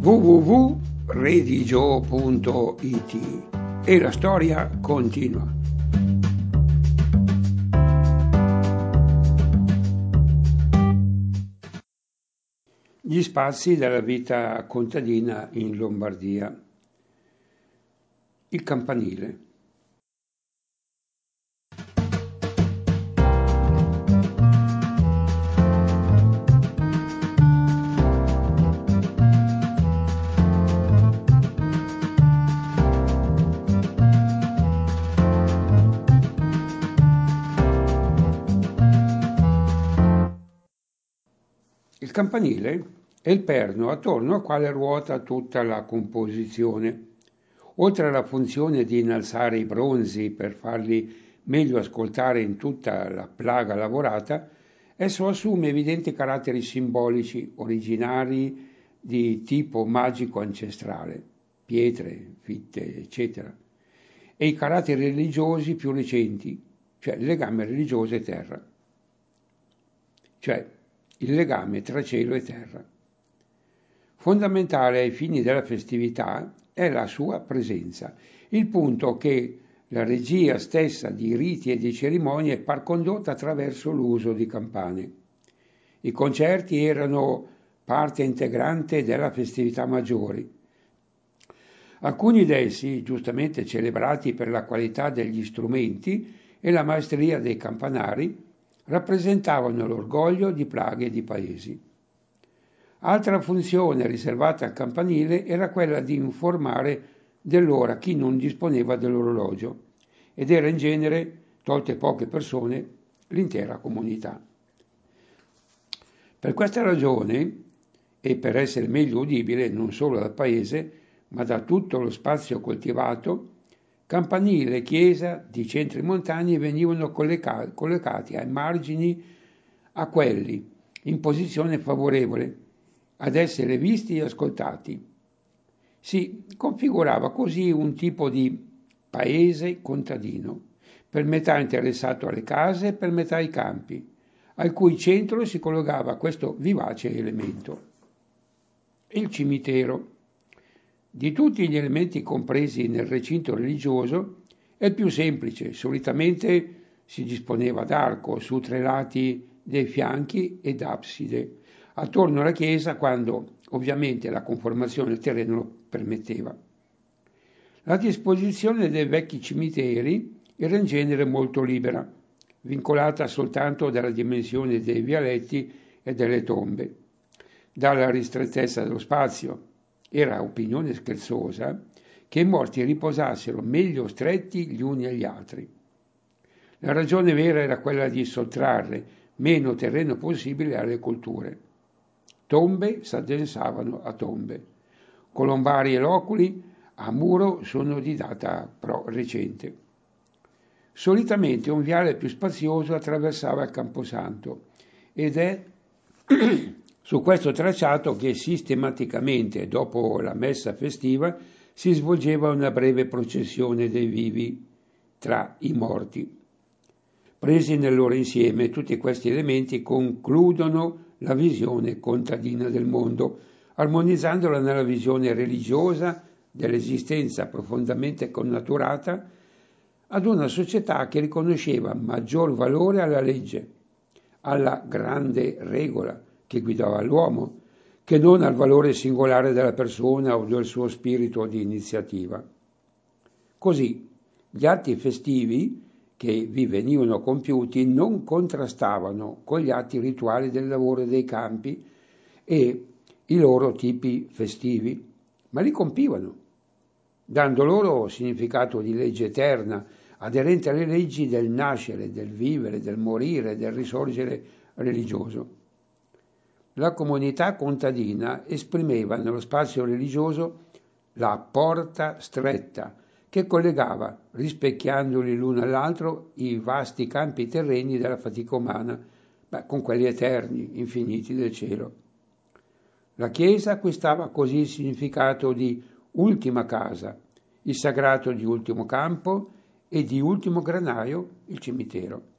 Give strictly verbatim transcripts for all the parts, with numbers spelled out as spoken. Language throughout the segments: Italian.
w w w punto redigio punto i t e la storia continua. Gli spazi della vita contadina in Lombardia. Il campanile. Il campanile è il perno attorno al quale ruota tutta la composizione. Oltre alla funzione di innalzare i bronzi per farli meglio ascoltare in tutta la plaga lavorata, esso assume evidenti caratteri simbolici originari di tipo magico ancestrale, pietre, fitte, eccetera, e i caratteri religiosi più recenti, cioè il legame religioso e terra, cioè il legame tra cielo e terra. Fondamentale ai fini della festività è la sua presenza, il punto che la regia stessa di riti e di cerimonie è par condotta attraverso l'uso di campane. I concerti erano parte integrante della festività maggiori. Alcuni di essi, giustamente celebrati per la qualità degli strumenti e la maestria dei campanari, rappresentavano l'orgoglio di plaghe e di paesi. Altra funzione riservata al campanile era quella di informare dell'ora chi non disponeva dell'orologio, ed era in genere, tolte poche persone, l'intera comunità. Per questa ragione, e per essere meglio udibile non solo dal paese, ma da tutto lo spazio coltivato, campanile e chiesa di centri montani venivano collega- collocati ai margini a quelli, in posizione favorevole, ad essere visti e ascoltati. Si configurava così un tipo di paese contadino, per metà interessato alle case e per metà ai campi, al cui centro si collocava questo vivace elemento. Il cimitero. Di tutti gli elementi compresi nel recinto religioso è il più semplice, solitamente si disponeva d'arco su tre lati dei fianchi ed abside, attorno alla chiesa quando ovviamente la conformazione del terreno lo permetteva. La disposizione dei vecchi cimiteri era in genere molto libera, vincolata soltanto dalla dimensione dei vialetti e delle tombe, dalla ristrettezza dello spazio. Era opinione scherzosa che i morti riposassero meglio stretti gli uni agli altri. La ragione vera era quella di sottrarre meno terreno possibile alle colture. Tombe s'addensavano a tombe. Colombari e loculi a muro sono di data però recente. Solitamente un viale più spazioso attraversava il Camposanto ed è su questo tracciato che sistematicamente, dopo la messa festiva, si svolgeva una breve processione dei vivi tra i morti. Presi nel loro insieme, tutti questi elementi concludono la visione contadina del mondo, armonizzandola nella visione religiosa dell'esistenza profondamente connaturata ad una società che riconosceva maggior valore alla legge, alla grande regola che guidava l'uomo, che non al valore singolare della persona o del suo spirito di iniziativa. Così, gli atti festivi che vi venivano compiuti non contrastavano con gli atti rituali del lavoro dei campi e i loro tipi festivi, ma li compivano, dando loro significato di legge eterna, aderente alle leggi del nascere, del vivere, del morire, del risorgere religioso. La comunità contadina esprimeva nello spazio religioso la porta stretta che collegava, rispecchiandoli l'uno all'altro, i vasti campi terreni della fatica umana, beh, con quelli eterni, infiniti del cielo. La Chiesa acquistava così il significato di ultima casa, il sagrato di ultimo campo e di ultimo granaio, il cimitero.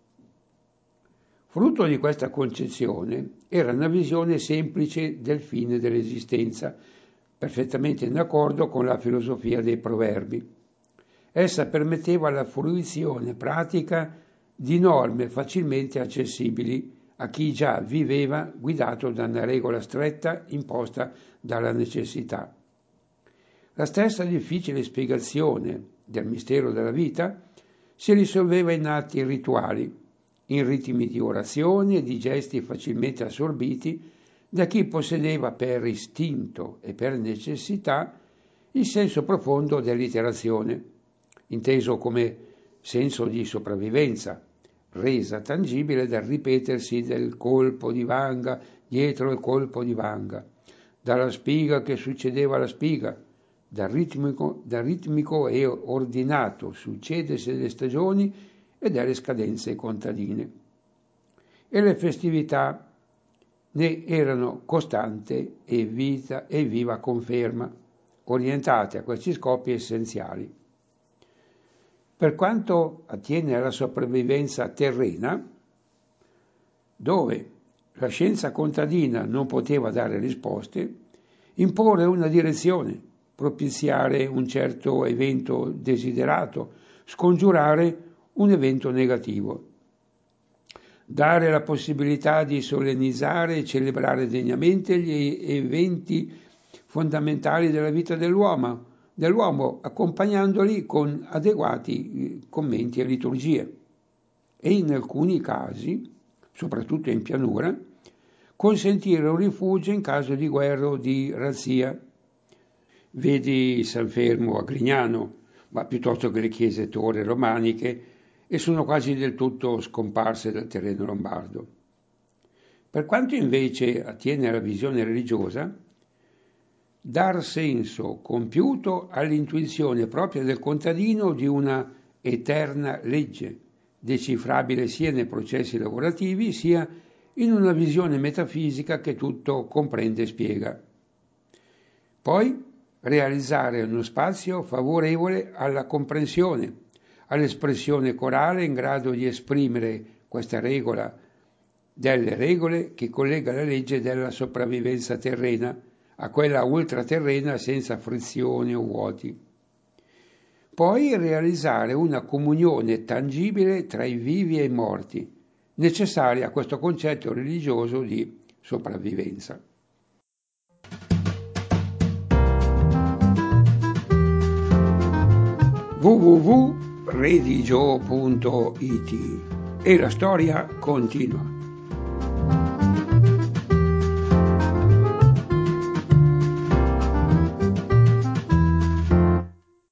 Frutto di questa concezione era una visione semplice del fine dell'esistenza, perfettamente in accordo con la filosofia dei proverbi. Essa permetteva la fruizione pratica di norme facilmente accessibili a chi già viveva guidato da una regola stretta imposta dalla necessità. La stessa difficile spiegazione del mistero della vita si risolveva in atti rituali, in ritmi di orazione e di gesti facilmente assorbiti da chi possedeva per istinto e per necessità il senso profondo dell'iterazione, inteso come senso di sopravvivenza, resa tangibile dal ripetersi del colpo di vanga dietro il colpo di vanga, dalla spiga che succedeva alla spiga, dal ritmico, dal ritmico e ordinato succedersi delle stagioni e delle scadenze contadine. E le festività ne erano costante e, vita, e viva conferma, orientate a questi scopi essenziali. Per quanto attiene alla sopravvivenza terrena, dove la scienza contadina non poteva dare risposte, imporre una direzione, propiziare un certo evento desiderato, scongiurare un evento negativo, dare la possibilità di solennizzare e celebrare degnamente gli eventi fondamentali della vita dell'uomo, dell'uomo accompagnandoli con adeguati commenti e liturgie. E in alcuni casi, soprattutto in pianura, consentire un rifugio in caso di guerra o di razzia. Vedi San Fermo a Grignano, ma piuttosto che le chiese torre romaniche, e sono quasi del tutto scomparse dal terreno lombardo. Per quanto invece attiene alla visione religiosa, dar senso compiuto all'intuizione propria del contadino di una eterna legge, decifrabile sia nei processi lavorativi sia in una visione metafisica che tutto comprende e spiega. Poi realizzare uno spazio favorevole alla comprensione, all'espressione corale in grado di esprimere questa regola delle regole che collega la legge della sopravvivenza terrena a quella ultraterrena senza frizioni o vuoti. Poi realizzare una comunione tangibile tra i vivi e i morti, necessaria a questo concetto religioso di sopravvivenza. w w w punto religio punto it e la storia continua.